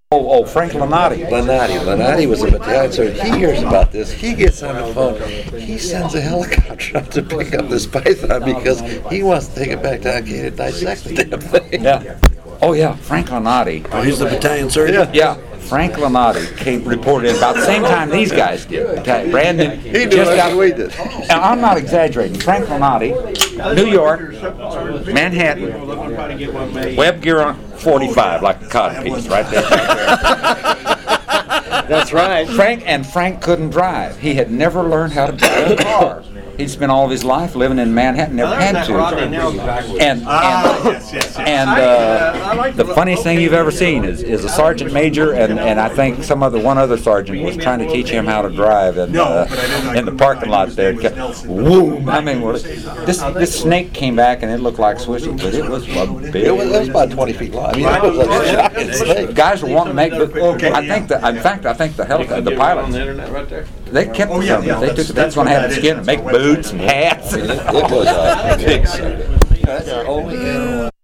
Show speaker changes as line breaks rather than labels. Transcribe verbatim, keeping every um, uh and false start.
Oh, oh, Frank Lenati.
Lenati. Lenati was a battalion sergeant. He hears about this. He gets on the phone. He sends a helicopter up to pick up this python because he wants to take it back to Acadia and dissect the damn thing.
Yeah. Oh, yeah, Frank Lenati.
Oh, he's the battalion surgeon?
Yeah, Frank Lenati came reported in about the same time these guys did. Brand new.
He knew that's what we did.
And I'm not exaggerating. Frank Lenati, New York, Manhattan, web gear on forty-five, like a codpiece, right there.
That's right.
Frank and Frank couldn't drive. He had never learned how to drive a car. He'd spent all of his life living in Manhattan, never had to. And and, and uh, the funniest thing you've ever seen is, is a sergeant major, and, and I think some other one other sergeant was trying to teach him how to drive, and uh, in the parking lot there. Woo! I mean, well, this this snake came back, and it looked like Swishy, but it was a big.
It was, it was about twenty feet long. I mean, it was a giant snake.
Guys were wanting to make. The, I think that. In fact, I think the helicopter, the pilots, they kept oh, yeah, yeah, they took. That's going to have the skin and make boots and hats.
I mean, it, it was a big. You know, that's the only animal.